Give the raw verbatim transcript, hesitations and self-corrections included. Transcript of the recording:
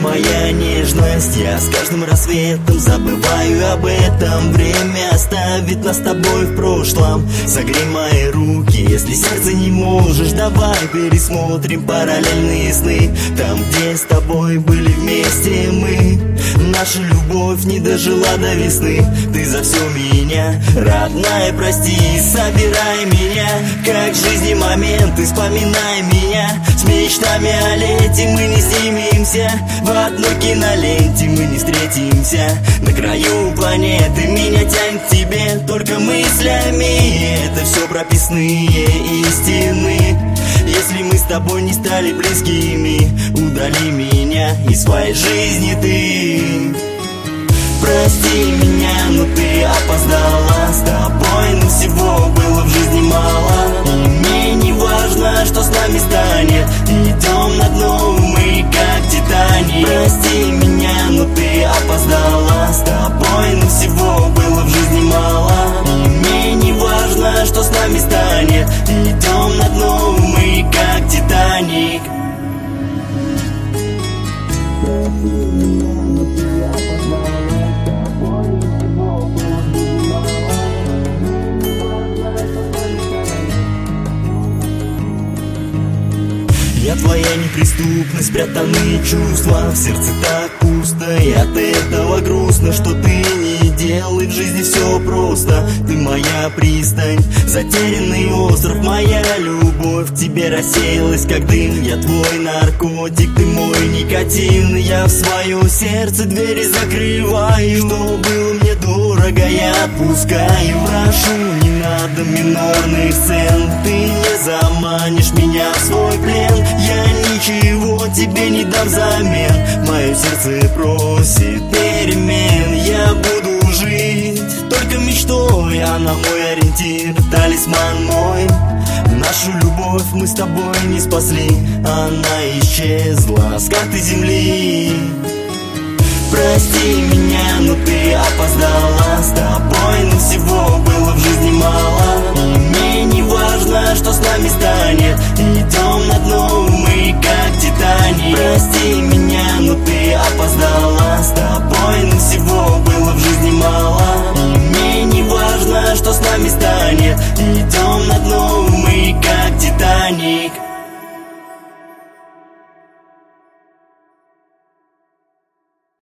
моя нежность. Я с каждым рассветом забываю об этом. Время оставит нас с тобой в прошлом. Согрей мои руки, если сердце не можешь. Давай пересмотрим параллельные сны. Там, где с тобой были вместе мы. Наша любовь не дожила до весны. Ты за все меня, родная, прости. Собирай меня, как в жизни моменты. Вспоминай меня, с мечтами о лете. Мы не снимемся в одной киноленте. Мы не встретимся на краю планеты. Меня тянет к тебе только мыслями. Это все прописные истины. Если мы с тобой не стали близкими, удали меня из своей жизни ты. Прости меня, но ты опоздала. С тобой нам всего было в жизни мало. И мне не важно, что с нами станет. Идем на дно мы, как Титаник. Прости меня, но ты опоздала. С тобой нам всего было в жизни мало. И мне не важно, что с нами станет. Идем на дно мы, как Титаник. Я твоя неприступность, спрятанные чувства. В сердце так пусто, и от этого грустно, что ты не делай в жизни все просто. Ты моя пристань, затерянный остров. Моя любовь к тебе рассеялась, как дым. Я твой наркотик, ты мой никотин. Я в свое сердце двери закрываю. Что было мне дорого, я отпускаю. Прошу, не надо минорных сцен. Ты не заманишь меня в свой плен. Я ничего тебе не дам взамен. Мое сердце просит перемен. Я буду жить только мечтой. Она мой ориентир, талисман мой. Нашу любовь мы с тобой не спасли. Она исчезла с карты земли. Прости меня, но ты опоздала. С тобой нам всего было в жизни мало. И мне не важно, что с нами станет. Идем на дно мы, как Титаник. Прости меня, но ты опоздала. С тобой нам всего было в жизни мало. И мне не важно, что с нами станет. Идем